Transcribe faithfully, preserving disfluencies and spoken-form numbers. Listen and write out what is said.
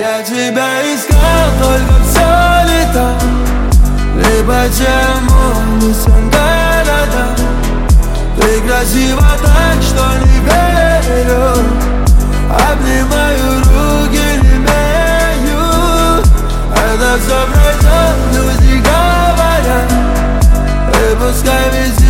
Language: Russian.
Я тебя искал, только все не так. И почему не всем да-да-да? Ты красива так, что не верю. Обнимаю, руки не имею. Это все пройдет, люди говорят. И пускай везде